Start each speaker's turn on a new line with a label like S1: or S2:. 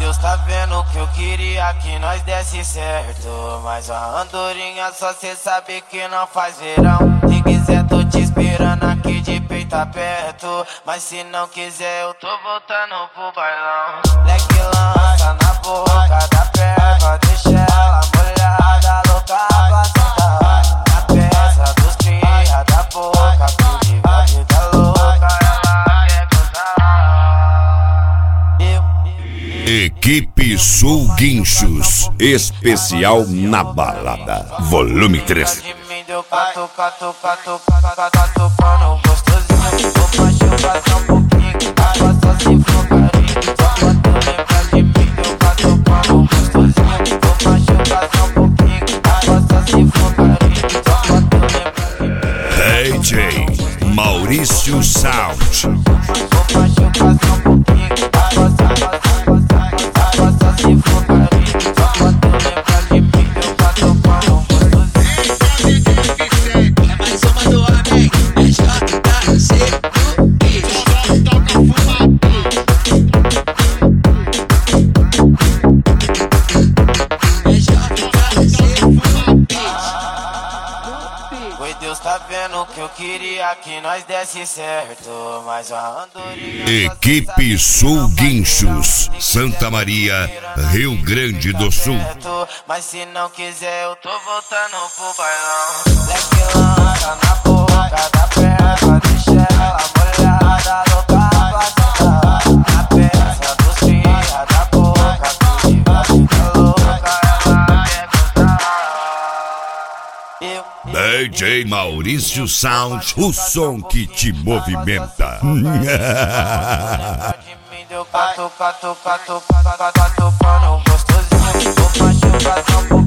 S1: Deus tá vendo que eu queria que nós desse certo, mas a andorinha só cê sabe que não faz verão. Se quiser tô te esperando aqui de peito aberto, mas se não quiser eu tô voltando pro bailão. Leque lança na boca da perva, deixa ela molhada, louca pra sentar na peça dos cria da boca, que vive a vida louca, ela quer gozar.
S2: Equipe Sul Guinchos, especial na balada, volume 3.
S1: Deu cato, cato, cato, cato, pano gostosinho. Vou machucar só um pouquinho, água só se for carinho. Só pra tu lembrar de mim, deu cato, pano gostosinho. Vou machucar só um pouquinho, água só se for carinho. Só pra tu lembrar de mim.
S2: DJ Maurício Sound.
S1: Vou machucar só um pouquinho, água só se for carinho. Só pra tu lembrar de mim, deu cato, pano gostosinho. Deus tá vendo que eu queria que nós desse certo, mas a andorinha...
S2: Equipe Sul Guinchos, Santa Maria, Rio Grande do Sul.
S1: Mas se não quiser eu tô voltando pro bailão. Leque lança na boca da perva, deixa ela molhada, louca pra sentar na peça dos cria da boca, que vive a vida louca, ela quer gozar.
S2: DJ Maurício Sound, o som que te movimenta.
S1: Deu cato, cato, cato, cato, pano gostosinho. Vou machucar só um pouquinho.